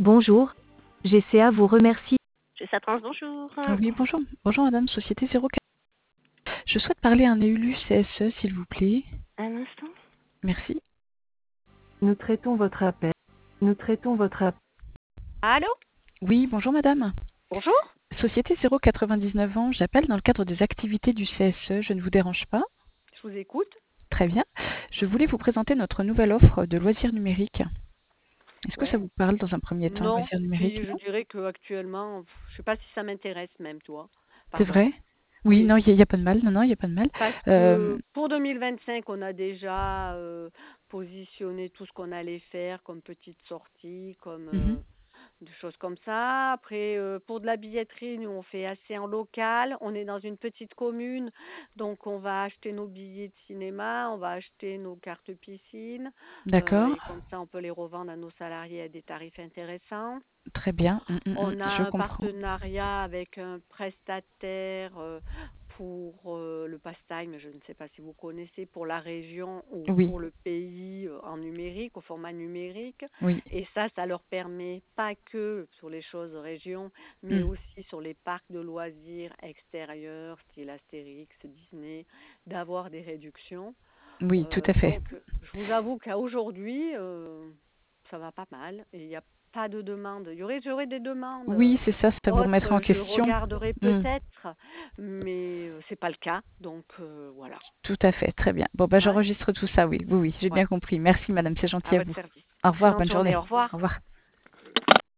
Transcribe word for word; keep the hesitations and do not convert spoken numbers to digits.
Bonjour, G C A vous remercie. Chez Satrans, bonjour. Oui, bonjour. Bonjour madame, Société zéro quatre. Je souhaite parler à un élu C S E, s'il vous plaît. Un instant. Merci. Nous traitons votre appel. Nous traitons votre appel. Allô? Oui, bonjour madame. Bonjour. Société zéro quatre-vingt-dix-neuf ans, j'appelle dans le cadre des activités du C S E, je ne vous dérange pas? Je vous écoute. Très bien. Je voulais vous présenter notre nouvelle offre de loisirs numériques. Est-ce que Ouais. ça vous parle dans un premier temps, Non, loisirs puis numériques? je Non. dirais qu'actuellement, je sais pas si ça m'intéresse même, toi. C'est Pardon. vrai? Oui, Oui. non, il n'y a, a pas de mal. Non, non, il n'y a pas de mal. Parce Euh, que pour deux mille vingt-cinq, on a déjà euh, positionné tout ce qu'on allait faire comme petite sortie, comme mhm. euh, des choses comme ça. Après, euh, pour de la billetterie, nous, on fait assez en local. On est dans une petite commune, donc on va acheter nos billets de cinéma, on va acheter nos cartes piscine, euh, D'accord, et comme ça, on peut les revendre à nos salariés à des tarifs intéressants. très bien. Mm, mm, mm, On a je un comprends. partenariat avec un prestataire euh, pour euh, le pastime, je ne sais pas si vous connaissez, pour la région ou Oui, pour le pays euh, en numérique, au format numérique. oui. Et ça, ça leur permet pas que sur les choses région, mais Mm. aussi sur les parcs de loisirs extérieurs, style Astérix, Disney, d'avoir des réductions. Oui, tout Euh, à fait. donc, je vous avoue qu'à aujourd'hui, euh, ça va pas mal et il n'y a pas de demande. Il y aurait, j'aurais des demandes euh, Oui, c'est ça, ça vous remettra en autres, je question. regarderai Mm. peut-être, mais euh, c'est pas le cas. Donc euh, voilà. Tout à fait, très bien. Bon, bah, Ouais, j'enregistre tout ça, oui, oui, oui, j'ai ouais. bien compris. Merci, madame, c'est À gentil à votre vous. service. Au revoir, Excellente bonne journée. journée. Au revoir. Au revoir.